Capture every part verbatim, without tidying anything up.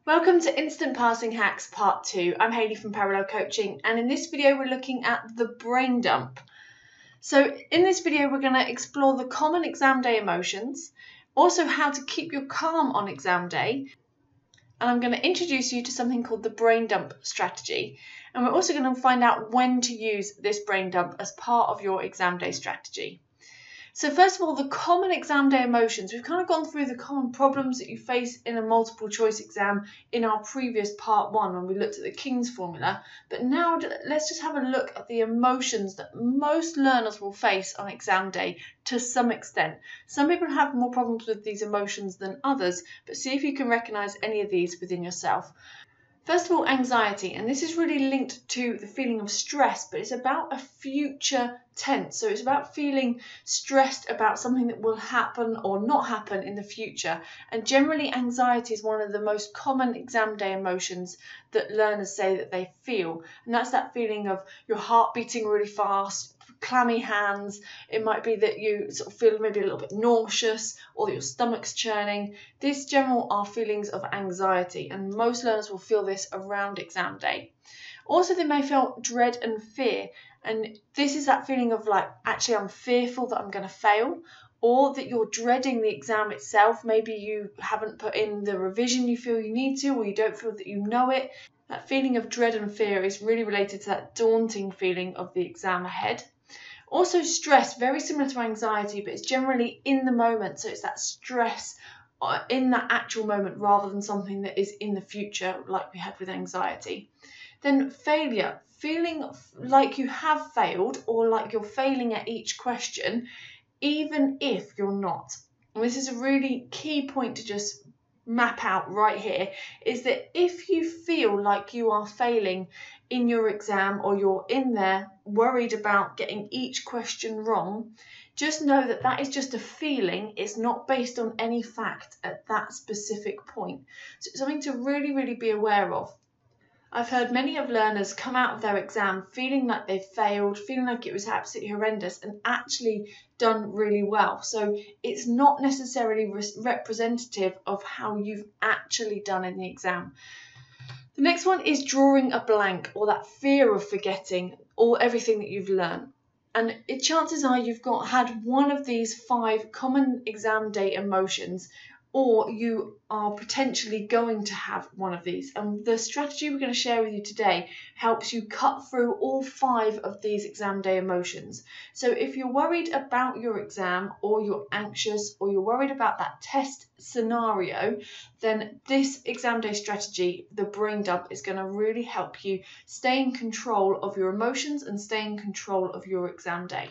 Welcome to Instant Passing Hacks Part two. I'm Hayley from Parallel Coaching, and in this video we're looking at the brain dump. So in this video we're going to explore the common exam day emotions, also how to keep your calm on exam day, and I'm going to introduce you to something called the brain dump strategy. And we're also going to find out when to use this brain dump as part of your exam day strategy. So first of all, the common exam day emotions. We've kind of gone through the common problems that you face in a multiple choice exam in our previous part one when we looked at the King's formula. But now let's just have a look at the emotions that most learners will face on exam day to some extent. Some people have more problems with these emotions than others, but see if you can recognize any of these within yourself. First of all, anxiety, and this is really linked to the feeling of stress, but it's about a future tense. So it's about feeling stressed about something that will happen or not happen in the future. And generally, anxiety is one of the most common exam day emotions that learners say that they feel. And that's that feeling of your heart beating really fast, clammy hands. It might be that you sort of feel maybe a little bit nauseous or that your stomach's churning. These general are feelings of anxiety, and most learners will feel this around exam day. Also, they may feel dread and fear, and this is that feeling of like, actually I'm fearful that I'm going to fail, or that you're dreading the exam itself. Maybe you haven't put in the revision you feel you need to, or you don't feel that you know it. That feeling of dread and fear is really related to that daunting feeling of the exam ahead. Also stress, very similar to anxiety, but it's generally in the moment. So it's that stress in that actual moment rather than something that is in the future like we had with anxiety. Then failure, feeling like you have failed or like you're failing at each question, even if you're not. And this is a really key point to just map out right here, is that if you feel like you are failing in your exam or you're in there worried about getting each question wrong, just know that that is just a feeling. It's not based on any fact at that specific point. So it's something to really, really be aware of. I've heard many of learners come out of their exam feeling like they failed, feeling like it was absolutely horrendous, and actually done really well. So it's not necessarily re- representative of how you've actually done in the exam. The next one is drawing a blank, or that fear of forgetting all everything that you've learned. And it, chances are you've got had one of these five common exam day emotions, or you are potentially going to have one of these. And the strategy we're going to share with you today helps you cut through all five of these exam day emotions. So if you're worried about your exam, or you're anxious, or you're worried about that test scenario, then this exam day strategy, the brain dump, is going to really help you stay in control of your emotions and stay in control of your exam day.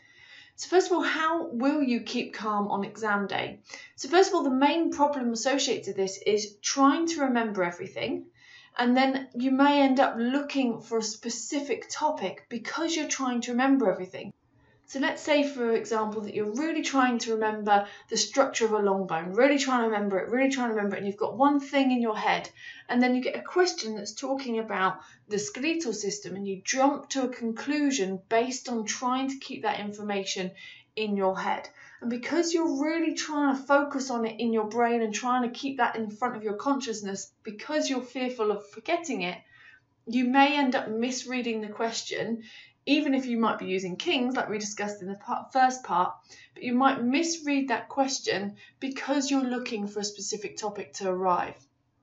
So first of all, how will you keep calm on exam day? So first of all, the main problem associated with this is trying to remember everything, and then you may end up looking for a specific topic because you're trying to remember everything. So let's say, for example, that you're really trying to remember the structure of a long bone, really trying to remember it, really trying to remember it, and you've got one thing in your head, and then you get a question that's talking about the skeletal system, and you jump to a conclusion based on trying to keep that information in your head. And because you're really trying to focus on it in your brain and trying to keep that in front of your consciousness, because you're fearful of forgetting it, you may end up misreading the question, even if you might be using King's like we discussed in the part, first part, but you might misread that question because you're looking for a specific topic to arrive.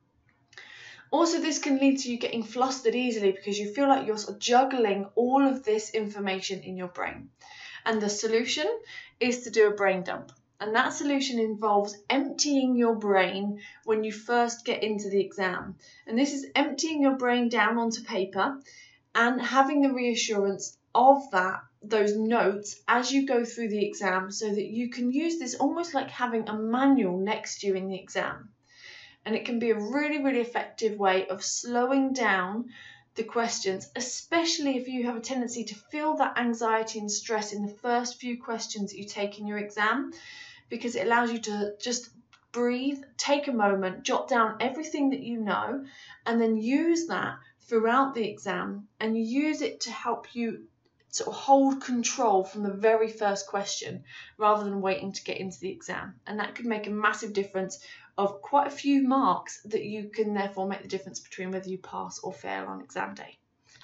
Also, this can lead to you getting flustered easily because you feel like you're sort of juggling all of this information in your brain. And the solution is to do a brain dump. And that solution involves emptying your brain when you first get into the exam. And this is emptying your brain down onto paper and having the reassurance of that, those notes as you go through the exam, so that you can use this almost like having a manual next to you in the exam. And it can be a really, really effective way of slowing down the questions, especially if you have a tendency to feel that anxiety and stress in the first few questions that you take in your exam, because it allows you to just breathe, take a moment, jot down everything that you know, and then use that throughout the exam, and use it to help you sort of hold control from the very first question rather than waiting to get into the exam. And that could make a massive difference of quite a few marks that you can therefore make the difference between whether you pass or fail on exam day.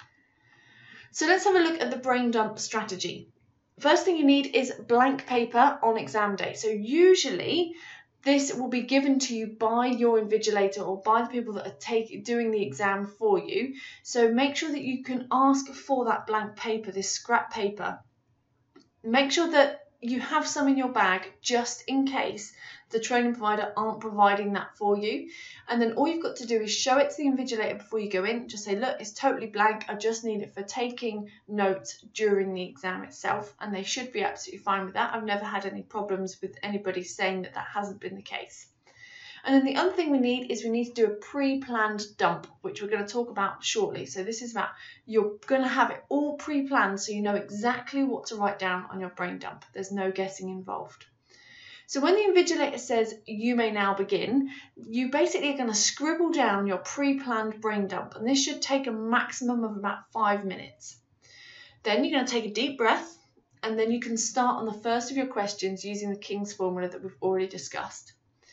So let's have a look at the brain dump strategy. First thing you need is blank paper on exam day. So usually this will be given to you by your invigilator or by the people that are take, doing the exam for you. So make sure that you can ask for that blank paper, this scrap paper. Make sure that you have some in your bag just in case the training provider aren't providing that for you. And then all you've got to do is show it to the invigilator before you go in. Just say, look, it's totally blank. I just need it for taking notes during the exam itself. And they should be absolutely fine with that. I've never had any problems with anybody saying that that hasn't been the case. And then the other thing we need is we need to do a pre-planned dump, which we're going to talk about shortly. So this is about, you're going to have it all pre-planned so you know exactly what to write down on your brain dump. There's no guessing involved. So when the invigilator says you may now begin, you basically are going to scribble down your pre-planned brain dump, and this should take a maximum of about five minutes. Then you're going to take a deep breath, and then you can start on the first of your questions using the King's formula that we've already discussed.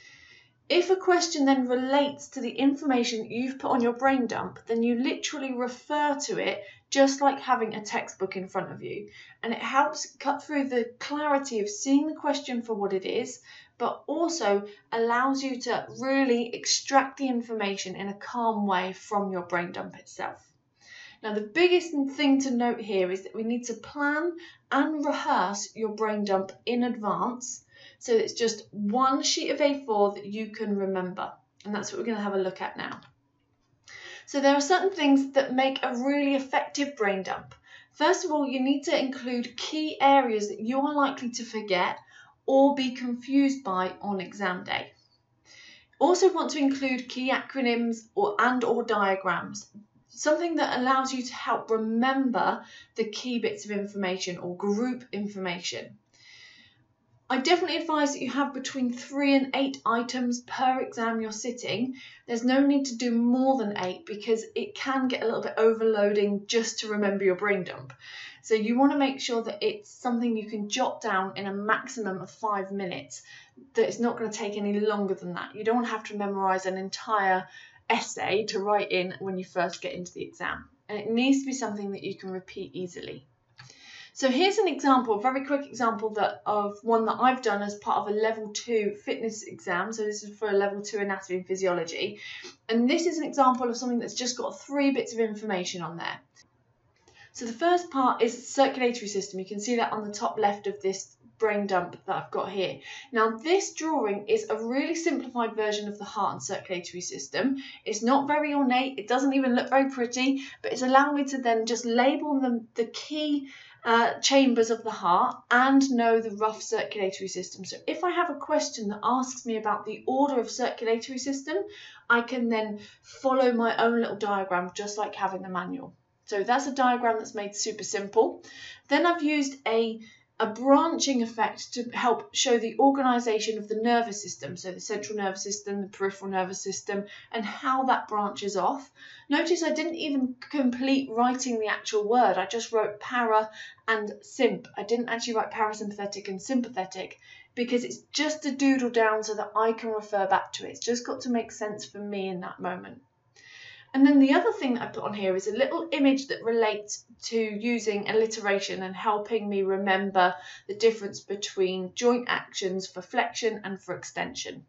If a question then relates to the information that you've put on your brain dump, then you literally refer to it just like having a textbook in front of you. And it helps cut through the clarity of seeing the question for what it is, but also allows you to really extract the information in a calm way from your brain dump itself. Now, the biggest thing to note here is that we need to plan and rehearse your brain dump in advance. So it's just one sheet of A four that you can remember. And that's what we're going to have a look at now. So there are certain things that make a really effective brain dump. First of all, you need to include key areas that you are likely to forget or be confused by on exam day. Also want to include key acronyms or and or diagrams. Something that allows you to help remember the key bits of information or group information. I definitely advise that you have between three and eight items per exam you're sitting. There's no need to do more than eight because it can get a little bit overloading just to remember your brain dump. So you want to make sure that it's something you can jot down in a maximum of five minutes, that it's not going to take any longer than that. You don't have to memorize an entire essay to write in when you first get into the exam. And it needs to be something that you can repeat easily. So here's an example, a very quick example that of one that I've done as part of a level two fitness exam. So this is for a level two anatomy and physiology. And this is an example of something that's just got three bits of information on there. So the first part is circulatory system. You can see that on the top left of this brain dump that I've got here. Now this drawing is a really simplified version of the heart and circulatory system. It's not very ornate, it doesn't even look very pretty, but it's allowing me to then just label them the key Uh, chambers of the heart and know the rough circulatory system. So if I have a question that asks me about the order of circulatory system, I can then follow my own little diagram just like having the manual. So that's a diagram that's made super simple. Then I've used a a branching effect to help show the organisation of the nervous system, so the central nervous system, the peripheral nervous system, and how that branches off. Notice I didn't even complete writing the actual word, I just wrote para and symp. I didn't actually write parasympathetic and sympathetic because it's just a doodle down so that I can refer back to it. It's just got to make sense for me in that moment. And then the other thing that I put on here is a little image that relates to using alliteration and helping me remember the difference between joint actions for flexion and for extension.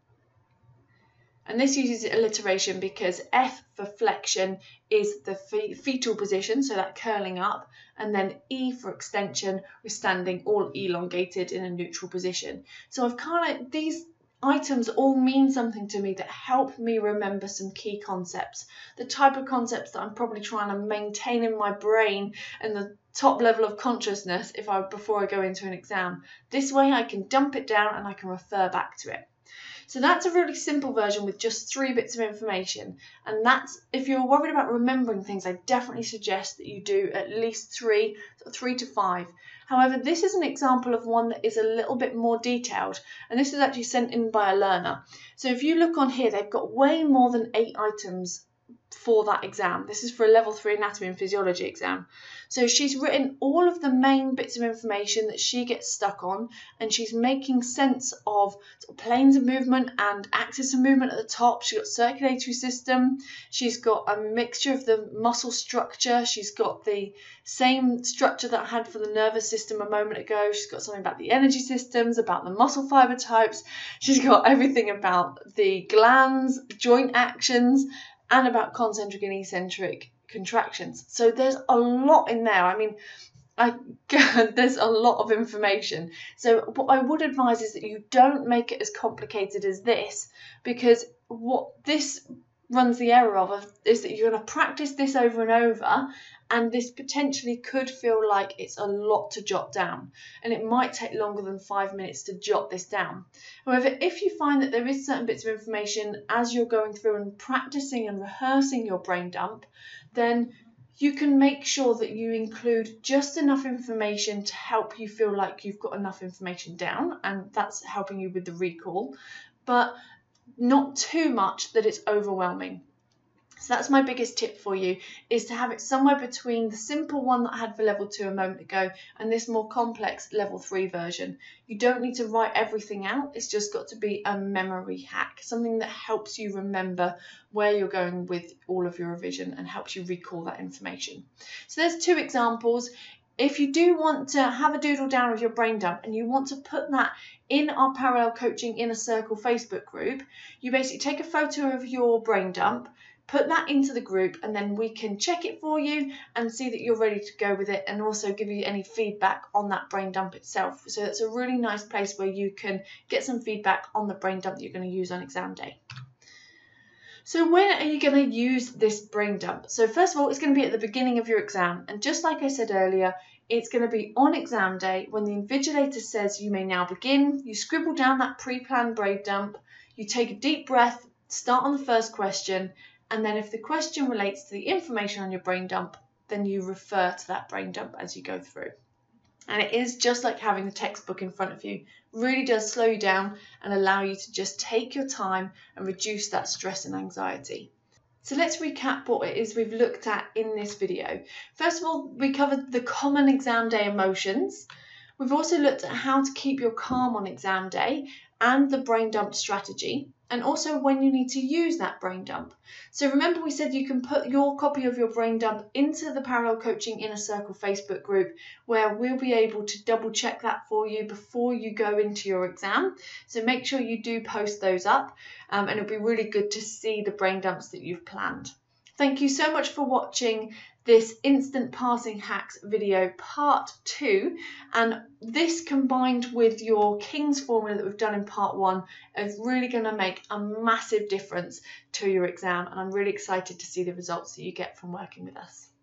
And this uses alliteration because F for flexion is the fetal position, so that curling up, and then E for extension, we're standing all elongated in a neutral position. So I've kind of, these items all mean something to me that help me remember some key concepts, the type of concepts that I'm probably trying to maintain in my brain and the top level of consciousness if I before I go into an exam. This way I can dump it down and I can refer back to it. So that's a really simple version with just three bits of information, and that's, if you're worried about remembering things, I definitely suggest that you do at least three, three to five. However, this is an example of one that is a little bit more detailed, and this is actually sent in by a learner. So if you look on here, they've got way more than eight items for that exam. This is for a level three anatomy and physiology exam. So she's written all of the main bits of information that she gets stuck on, and she's making sense of, sort of planes of movement and axis of movement at the top. She's got circulatory system. She's got a mixture of the muscle structure. She's got the same structure that I had for the nervous system a moment ago. She's got something about the energy systems, about the muscle fiber types. She's got everything about the glands, joint actions, and about concentric and eccentric contractions. So there's a lot in there. I mean, I there's a lot of information. So what I would advise is that you don't make it as complicated as this, because what this runs the error of is that you're going to practice this over and over, and this potentially could feel like it's a lot to jot down, and it might take longer than five minutes to jot this down. However, if you find that there is certain bits of information as you're going through and practicing and rehearsing your brain dump, then you can make sure that you include just enough information to help you feel like you've got enough information down, and that's helping you with the recall, but not too much that it's overwhelming. So that's my biggest tip for you, is to have it somewhere between the simple one that I had for level two a moment ago and this more complex level three version. You don't need to write everything out. It's just got to be a memory hack, something that helps you remember where you're going with all of your revision and helps you recall that information. So there's two examples. If you do want to have a doodle down of your brain dump and you want to put that in our Parallel Coaching Inner Circle Facebook group, you basically take a photo of your brain dump, put that into the group, and then we can check it for you and see that you're ready to go with it, and also give you any feedback on that brain dump itself. So it's a really nice place where you can get some feedback on the brain dump that you're going to use on exam day. So when are you going to use this brain dump? So first of all, it's going to be at the beginning of your exam, and just like I said earlier, it's going to be on exam day when the invigilator says you may now begin. You scribble down that pre-planned brain dump, you take a deep breath, start on the first question, and then if the question relates to the information on your brain dump, then you refer to that brain dump as you go through. And it is just like having the textbook in front of you. Really does slow you down and allow you to just take your time and reduce that stress and anxiety. So let's recap what it is we've looked at in this video. First of all, we covered the common exam day emotions. We've also looked at how to keep your calm on exam day and the brain dump strategy, and also when you need to use that brain dump. So remember, we said you can put your copy of your brain dump into the Parallel Coaching Inner Circle Facebook group, where we'll be able to double check that for you before you go into your exam. So make sure you do post those up, um, and it'll be really good to see the brain dumps that you've planned. Thank you so much for watching this Instant Passing Hacks video part two, and this combined with your King's formula that we've done in part one is really going to make a massive difference to your exam, and I'm really excited to see the results that you get from working with us.